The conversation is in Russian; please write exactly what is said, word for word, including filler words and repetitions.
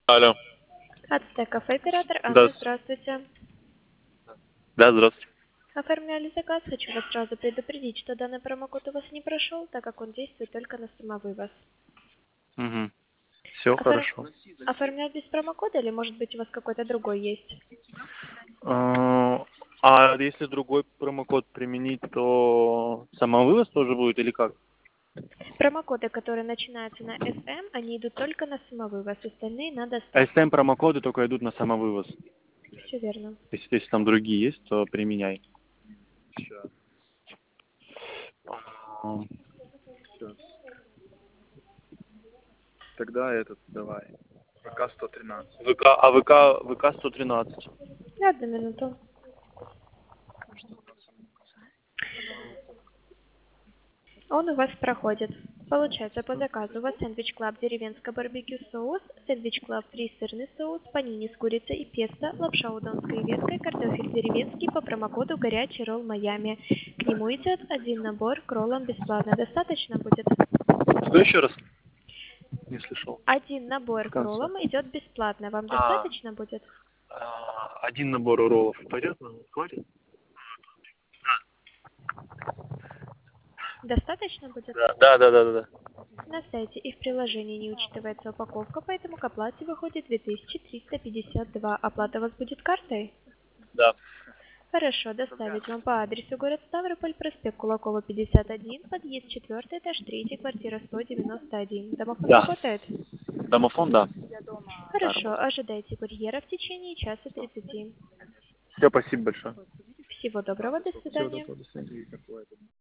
Алло. Ацтек кафе, оператор Да, Анна, здравствуйте. да, здравствуйте. Оформляли заказ, хочу вас сразу предупредить, что данный промокод у вас не прошел, так как он действует только на самовывоз. Угу. Все Офор- хорошо. Оформлять без промокода или может быть у вас какой-то другой есть? А а если другой промокод применить, то самовывоз тоже будет или как? Промокоды, которые начинаются на эс эм, они идут только на самовывоз, остальные на эс доставку. эм промокоды только идут на самовывоз. Все верно. Если, если там другие есть, то применяй. Сейчас. Сейчас. Тогда этот давай. ВК сто тринадцать. ВК, а ВК, ВК сто тринадцать. Одну минуту. Он у вас проходит. Получается, по заказу у вас сэндвич клаб деревенское барбекю соус, сэндвич клаб фри сырный соус, панини с курицей и песто, лапша удонской веткой, картофель деревенский по промокоду горячий ролл Майами. К нему идет один набор к роллам бесплатно. Достаточно будет? Что еще раз? Не слышал. Один набор В к конце. роллам идет бесплатно. Вам А, достаточно будет? а, один набор роллов. Пойдет? Хватит? Достаточно будет? Да, да, да, да, да. На сайте и в приложении не учитывается упаковка, поэтому к оплате выходит две тысячи триста пятьдесят два. Оплата у вас будет картой? Да. Хорошо, доставить вам по адресу город Ставрополь, проспект Кулакова, пятьдесят один, подъезд четвертый, этаж три, квартира сто девяносто один. Домофон Да. работает? Домофон, да. Да, Хорошо, работает. ожидайте курьера в течение часа тридцати. Все, спасибо большое. Всего доброго, до Всего свидания. доброго, до свидания.